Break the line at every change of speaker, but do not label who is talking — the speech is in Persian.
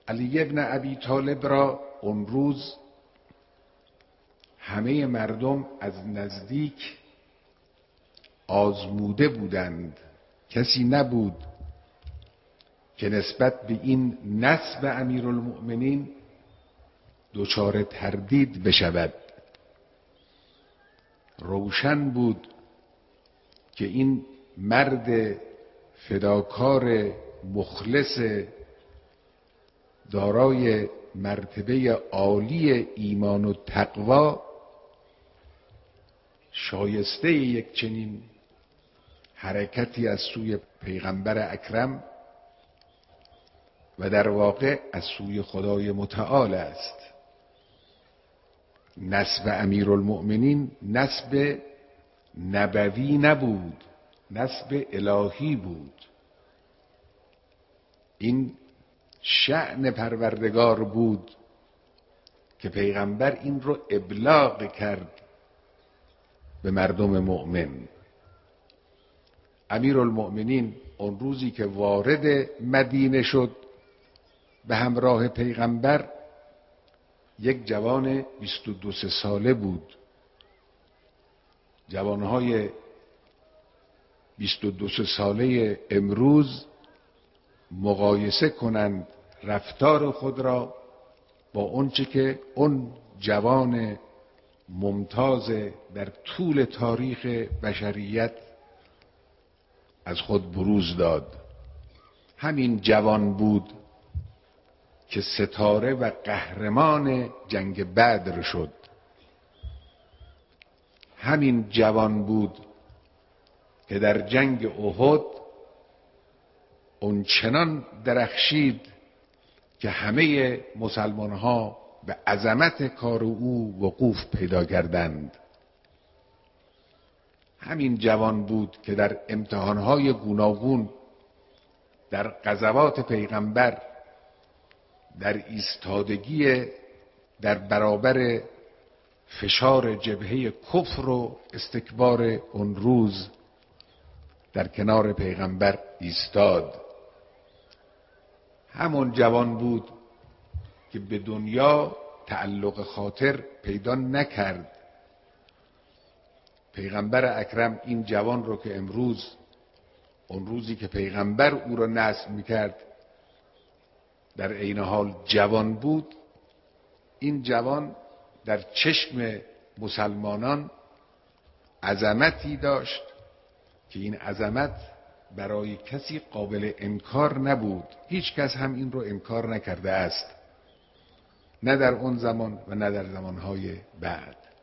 علی ابن ابی طالب را اون روز همه مردم از نزدیک آزموده بودند. کسی نبود که نسبت به این نسب امیرالمؤمنین دچار تردید بشود. روشن بود که این مرد فداکار مخلص دارای مرتبه عالی ایمان و تقوا شایسته یک چنین حرکتی از سوی پیغمبر اکرم و در واقع از سوی خدای متعال است. نسب امیرالمؤمنین نسب نبوی نبود، نسب الهی بود. این شأن پروردگار بود که پیغمبر این رو ابلاغ کرد به مردم مؤمن. امیرالمؤمنین اون روزی که وارد مدینه شد به همراه پیغمبر یک جوان 22 ساله بود. جوانهای 22 ساله امروز مقایسه کنند رفتار خود را با اونچه که اون جوان ممتاز در طول تاریخ بشریت از خود بروز داد. همین جوان بود که ستاره و قهرمان جنگ بدر شد. همین جوان بود که در جنگ احد اون چنان درخشید که همه مسلمان ها به عظمت کار او وقوف پیدا کردند. همین جوان بود که در امتحانهای گوناگون در غزوات پیغمبر در ایستادگی در برابر فشار جبهه کفر و استکبار اون روز در کنار پیغمبر ایستاد. همون جوان بود که به دنیا تعلق خاطر پیدا نکرد. پیغمبر اکرم این جوان رو که امروز اون روزی که پیغمبر او را نصب میکرد در عین حال جوان بود، این جوان در چشم مسلمانان عظمتی داشت که این عظمت برای کسی قابل انکار نبود. هیچ کس هم این رو انکار نکرده است، نه در اون زمان و نه در زمانهای بعد.